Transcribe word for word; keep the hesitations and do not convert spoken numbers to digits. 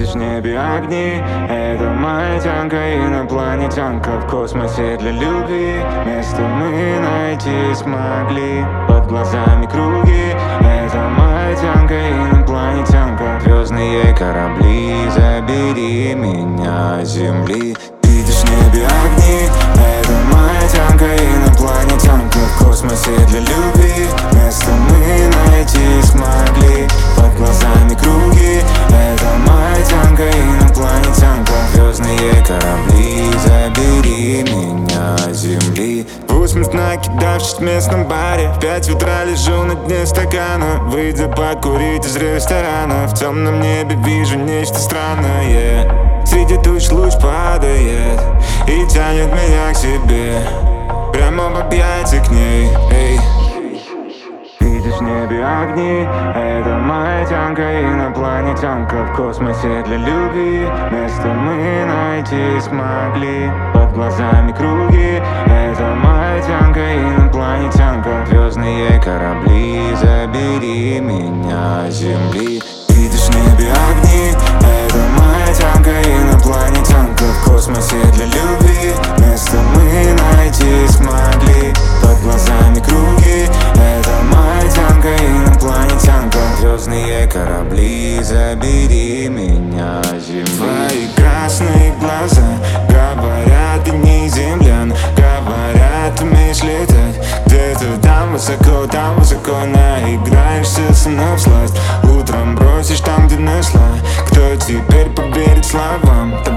Видишь в небе огни, это маятянка, инопланетянка в космосе для любви. Место мы найти смогли, под глазами круги. Это маятянка, инопланетянка, звездные корабли, забери меня с земли. Видишь в небе огни, это маятянка, инопланетянка в космосе для любви. Место мы найти смогли, под глазами круги. Это маятянка, инопланетянка, звездные корабли, забери меня с земли. Восемь накидавшись в местном баре, в пять утра лежу на дне стакана. Выйдя покурить из ресторана, в темном небе вижу нечто странное. Среди туч луч падает и тянет меня к себе, прямо в объятия к ней. Эй. Видишь в небе огни, это маятянка, инопланетянка в космосе для любви. Место мы найти смогли, под глазами круги. Это маятянка, инопланетянка, звездные корабли, забери меня с земли. Видишь в небе огни, это маятянка, инопланетянка в космосе для любви. Место мы найти смогли, под глазами круги. Это маятянка, инопланетянка, звездные корабли, забери меня с земли. Твои красные глаза говорят, ты не землян. Говорят, умеешь летать где-то там высоко, там высоко. Наиграешься со мной всласть, утром бросишь там, где нашла. Кто теперь поверит словам?